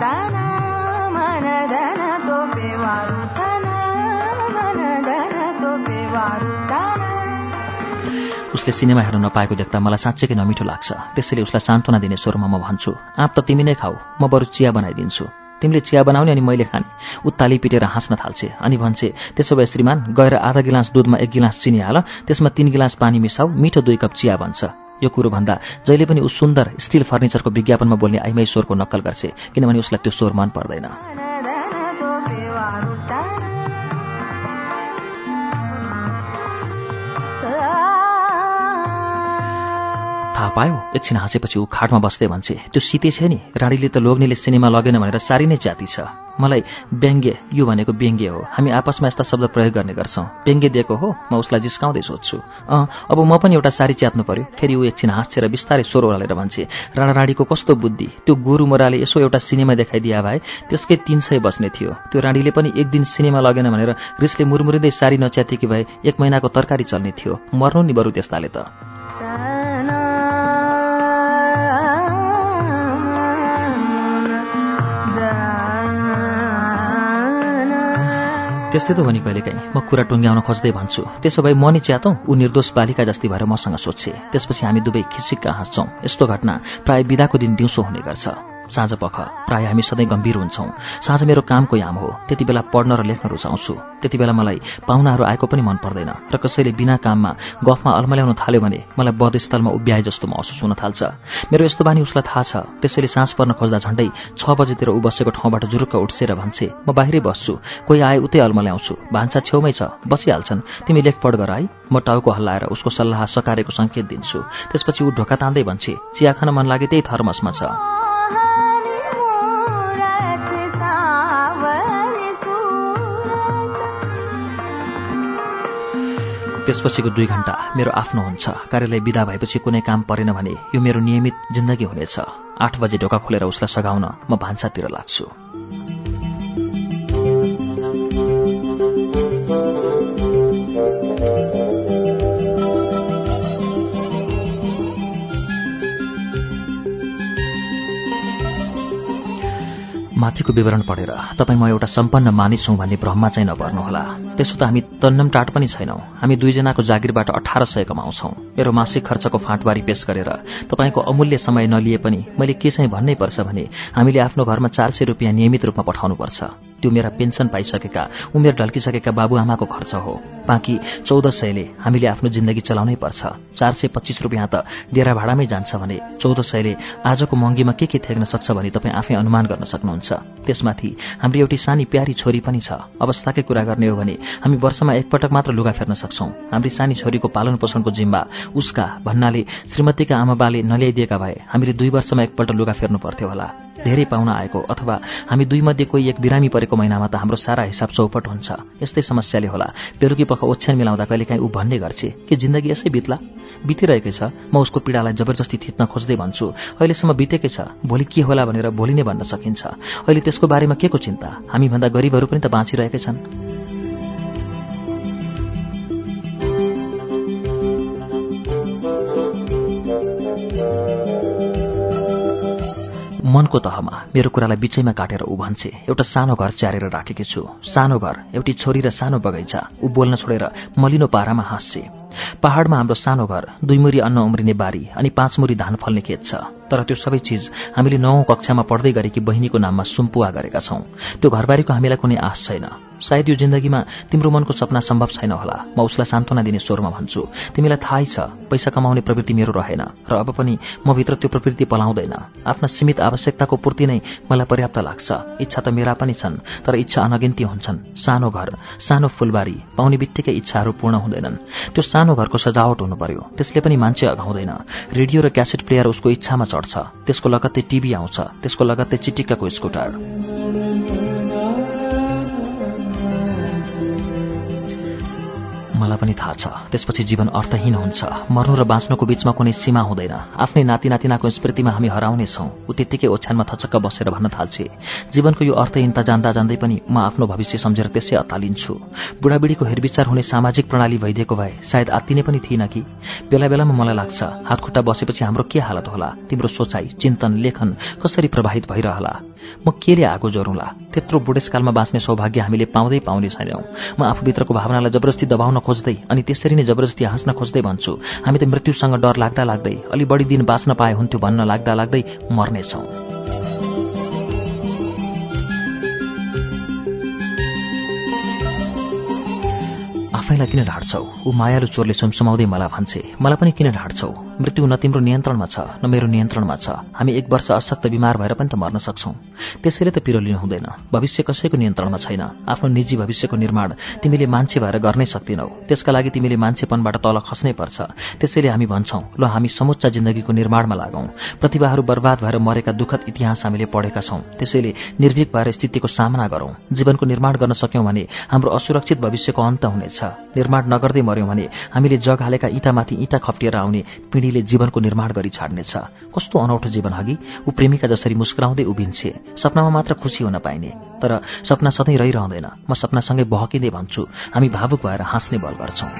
उसले सिनेमा हेर्न नपाएको देख्दा मलाई साँच्चैकै नमिठो लाग्छ। त्यसैले उसलाई सान्त्वना दिने स्वरमा म भन्छु, आँप त तिमी नै खाऊ, म बरु चिया बनाइदिन्छु। तिमीले चिया बनाउने अनि मैले खाने। ऊ ताली पिटेर हाँस्न थाल्छे अनि भन्छे, त्यसो भए श्रीमान, गएर आधा गिलास दुधमा 1 गिलास चिनी हाल, त्यसमा 3 गिलास पानी मिसाऊ, मिठो 2 कप चिया बन्छ। यो कुरो भन्दा जहिले पनि ऊ सुन्दर स्टिल फर्निचरको विज्ञापनमा बोल्ने आइमाई स्वरको नक्कल गर्छे, किनभने उसलाई त्यो स्वर मन पर्दैन। थाहा पायो? एकछिन हाँसेपछि ऊ खाटमा बस्दै भन्छे, त्यो सिते छ नि, रानीले त लोग्नेले सिनेमा लगेन भनेर सारी नै च्याती छ। मलाई व्यङ्ग्य, यो भनेको व्यङ्ग्य हो। हामी आपसमा यस्ता शब्द प्रयोग गर्ने गर्छौँ। व्यङ्ग्य दिएको हो? म उसलाई जिस्काउँदै सोध्छु। अब म पनि एउटा सारी च्यात्नु पर्यो। फेरि ऊ एकछिन हाँसेर बिस्तारै स्वर ओह्रालेर भन्छे, राणाराणीको कस्तो बुद्धि, त्यो गोरु मोराले यसो एउटा सिनेमा देखाइदिया भए त्यसकै 300 बस्ने थियो। त्यो रानीले पनि एक दिन सिनेमा लगेन भनेर रिसले मुरमुरिँदै सारी नच्यातेकी भए 1 महिनाको तरकारी चल्ने थियो। मर्नु नि बरु त्यस्ताले त। त्यस्तै त हो नि कहिलेकाहीँ। म कुरा टुङ्ग्याउन खोज्दै भन्छु, त्यसो भए म नि च्यातौँ? ऊ निर्दोष बालिका जस्ती भएर मसँग सोध्छे। त्यसपछि हामी दुवै खिसिक्का हाँस्छौँ। यस्तो घटना प्राय बिदाको दिन दिउँसो हुने गर्छ। साँझपख प्राय हामी सधैँ गम्भीर हुन्छौँ। साँझ मेरो कामको याम हो, त्यति बेला पढ्न र लेख्न रुचाउँछु। त्यति बेला मलाई पाहुनाहरू आएको पनि मन पर्दैन र कसैले बिना काममा गफमा अल्मल्याउन थाल्यो भने मलाई बधस्थलमा उभ्याए जस्तो महसुस हुन थाल्छ। मेरो यस्तो बानी उसलाई थाहा छ। त्यसैले साँझ पर्न खोज्दा झन्डै 6 बजेतिर ऊ बसेको ठाउँबाट जुरुक्क उठ्छे र भन्छे, म बाहिरै बस्छु, कोही आए उतै अल्मल्याउँछु, भान्सा छेउमै छ, बसिहाल्छन्, तिमी लेखपढ गर है। म टाउको हल्लाएर उसको सल्लाह सकारेको सङ्केत दिन्छु। त्यसपछि ऊ ढोका तान्दै भन्छे, चिया खान मन लागे त्यही थर्मसमा छ। त्यसपछिको 2 घण्टा मेरो आफ्नो हुन्छ। कार्यालय बिदा भएपछि कुनै काम परेन भने यो मेरो नियमित जिन्दगी हुनेछ। 8 बजे ढोका खोलेर उसलाई सघाउन म भान्सातिर लाग्छु। माथिको विवरण पढेर तपाईँ म एउटा सम्पन्न मानिस हुँ भन्ने भ्रममा चाहिँ नपर्नुहोला। त्यसो त हामी तन्नम टाट पनि छैनौँ। हामी 2 जनाको जागिरबाट 1800 कमाउँछौँ। मेरो मासिक खर्चको फाँटबारी पेश गरेर तपाईँको अमूल्य समय नलिए पनि मैले के चाहिँ भन्नै पर्छ भने हामीले आफ्नो घरमा 400 रुपियाँ नियमित रूपमा पठाउनुपर्छ। त्यो मेरा पेन्सन पाइसकेका, उमेर ढल्किसकेका बाबुआमाको खर्च हो। बाँकी 1400ले हामीले आफ्नो जिन्दगी चलाउनै पर्छ। 425 रुपियाँ त डेरा भाडामै जान्छ भने 1400ले आजको महँगीमा के थेग्न सक्छ भने तपाईँ आफै अनुमान गर्न सक्नुहुन्छ। त्यसमाथि हाम्रो एउटी सानी प्यारी छोरी पनि छ। अवस्थाकै कुरा गर्ने हो भने हामी वर्षमा 1 पटक मात्र लुगा फेर्न सक्छौँ। हाम्री सानी छोरीको पालन पोषणको जिम्मा उसका भन्नाले श्रीमतीका आमाबाले नल्याइदिएका भए हामीले 2 वर्षमा 1 पल्ट लुगा फेर्नु पर्थ्यो होला। धेरै पाहुना आएको अथवा हामी 2 मध्ये कोही एक बिरामी परेको महिनामा त हाम्रो सारा हिसाब चौपट हुन्छ। यस्तै समस्याले होला बेलुकी पख ओछ्यान मिलाउँदा कहिलेकाहीँ ऊ भन्ने गर्छे कि जिन्दगी यसै बित्ला। बितिरहेकै छ। म उसको पीडालाई जबरजस्ती थिच्न खोज्दै भन्छु, अहिलेसम्म बितेकै छ, भोलि के होला भनेर भोलि नै भन्न सकिन्छ। अहिले त्यसको बारेमा के को चिन्ता? हामीभन्दा गरिबहरू पनि त बाँचिरहेकै छन्। मनको तहमा मेरो कुरालाई बिचैमा काटेर ऊ भन्छे, एउटा सानो घर च्यारेर राखेकी छु। सानो घर, एउटी छोरी र सानो बगैँचा। ऊ बोल्न छोडेर मलिनो पारामा हाँस्छे। पहाडमा हाम्रो सानो घर, 2 मुरी अन्न उम्रिने बारी अनि 5 मुरी धान फल्ने खेत छ। तर त्यो सबै चिज हामीले 9औं कक्षामा पढ्दै गरेकी बहिनीको नाममा सुम्पुवा गरेका छौं। त्यो घरबारीको हामीलाई कुनै आश छैन। सायद यो जिन्दगीमा तिम्रो मनको सपना सम्भव छैन होला। म उसलाई सान्त्वना दिने स्वरमा भन्छु, तिमीलाई थाहै छ पैसा कमाउने प्रवृत्ति मेरो रहेन र अब पनि म भित्र त्यो प्रवृत्ति पलाउँदैन। आफ्ना सीमित आवश्यकताको पूर्ति नै मलाई पर्याप्त लाग्छ। इच्छा त मेरा पनि छन्, तर इच्छा अनगिन्ती हुन्छन्। सानो घर, सानो फुलबारी पाउने बित्तिकै इच्छाहरू पूर्ण हुँदैनन्। त्यो सानो घरको सजावट हुनु पर्यो, त्यसले पनि मान्छे अघाउँदैन। रेडियो र क्यासेट प्लेयर उसको इच्छामा चढ्छ, त्यसको लगत्तै टिभी आउँछ, त्यसको लगत्तै चिटिक्काको स्कुटर। मलाई पनि थाहा छ त्यसपछि जीवन अर्थहीन हुन्छ। मर्नु र बाँच्नुको बीचमा कुनै सीमा हुँदैन। आफ्नै नाति नातिनाको स्मृतिमा हामी हराउने छौं। ऊ त्यत्तिकै ओछ्यानमा थचक्क बसेर भन्न थाल्छे, जीवनको यो अर्थहीनता जान्दा जान्दै पनि म आफ्नो भविष्य सम्झेर त्यसै अत्तालिन्छु। बुढाबुढीको हेरविचार हुने सामाजिक प्रणाली भइदिएको भए सायद आत्तिने पनि थिइन कि। बेला बेलामा मलाई लाग्छ हातखुट्टा बसेपछि हाम्रो के हालत होला। तिम्रो सोचाइ, चिन्तन, लेखन कसरी प्रभावित भइरहला। म केले आगो जोरुँला। त्यत्रो बुढेसकालमा बाँच्ने सौभाग्य हामीले पाउँदै पाउने छैनौं। म आफूभित्रको भावनालाई जबरजस्ती दबाउन खोज्दै अनि त्यसरी नै जबरजस्ती हाँस्न खोज्दै भन्छु, हामी त मृत्युसँग डर लाग्दा लाग्दै, अलि बढी दिन बाँच्न पाए हुन्थ्यो भन्न लाग्दा लाग्दै मर्नेछौं। आफैलाई किन ढाड्छौ? ऊ मायालु चोरले सुमसुमाउँदै मलाई भन्छे, मलाई पनि किन ढाड्छौ? मृत्यु न तिम्रो नियन्त्रणमा छ न मेरो नियन्त्रणमा छ। हामी 1 वर्ष अशक्त बिमार भएर पनि त मर्न सक्छौं। त्यसैले त पिरो लिनु हुँदैन। भविष्य कसैको नियन्त्रणमा छैन। आफ्नो निजी भविष्यको निर्माण तिमीले मान्छे भएर गर्नै सक्दिनौ। त्यसका लागि तिमीले मान्छेपनबाट तल खस्नै पर्छ। त्यसैले हामी भन्छौं, ल हामी समुच्च जिन्दगीको निर्माणमा लागौं। प्रतिभाहरू बर्बाद भएर मरेका दुःखद इतिहास हामीले पढेका छौं। त्यसैले निर्भीक भएर स्थितिको सामना गरौं। जीवनको निर्माण गर्न सक्यौं भने हाम्रो असुरक्षित भविष्यको अन्त हुनेछ। निर्माण नगर्दै मर्यौं भने हामीले जग हालेका इँटामाथि इँटा खप्टिएर आउने पिँढीले जीवनको निर्माण गरी छाड्नेछ। कस्तो अनौठो जीवन हगी। ऊ प्रेमिका जसरी मुस्कुराउँदै उभिन्छे। सपनामा मात्र खुसी हुन पाइने, तर सपना सधैँ रहिरहँदैन। म सपनासँगै बहकिँदै भन्छु, हामी भावुक भएर हाँस्ने बल गर्छौं।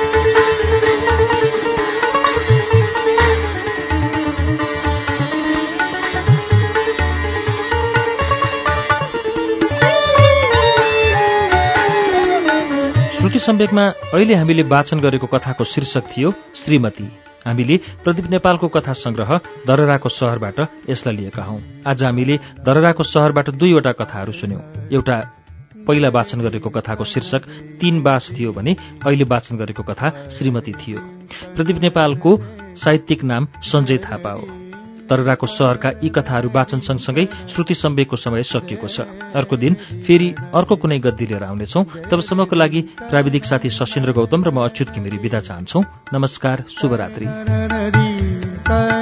श्रुति सम्वेकमा अहिले हामीले वाचन गरेको कथाको शीर्षक थियो श्रीमती। हामीले प्रदीप नेपालको कथा संग्रह दरराको शहरबाट यसलाई लिएका हौं। आज हामीले दरराको शहरबाट 2वटा कथाहरू सुन्यौं। एउटा पहिला वाचन गरेको कथाको शीर्षक 3 बास थियो भने अहिले वाचन गरेको कथा श्रीमती थियो। प्रदीप नेपालको साहित्यिक नाम सञ्जय थापा हो। दरराको शहरका यी कथाहरू वाचन सँगसँगै श्रुति सम्वेकको समय सकिएको छ। अर्को दिन फेरि अर्को कुनै गद्दी लिएर आउनेछौं। तबसम्मको लागि प्राविधिक साथी सशिन्द्र गौतम र म अच्युत घिमिरे बिदा चाहन्छौं। नमस्कार, शुभरात्रि।